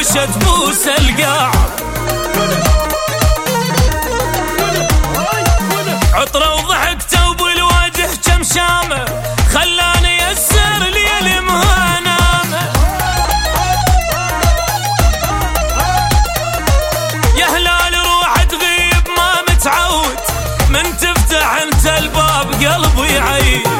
وحشة تبوس القاع. عطرة وضحكته وبالوجه كم شامه خلاني يسر ليل ما نامه. يا هلال روح تغيب ما متعود من تفتح انت الباب قلبي يعيد.